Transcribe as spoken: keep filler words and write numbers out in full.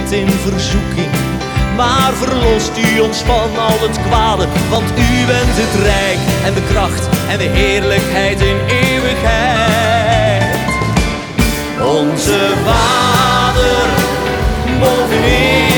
tijd in verzoeking, maar verlost u ons van al het kwade, want u bent het rijk en de kracht en de heerlijkheid in eeuwigheid. Onze Vader, bovenin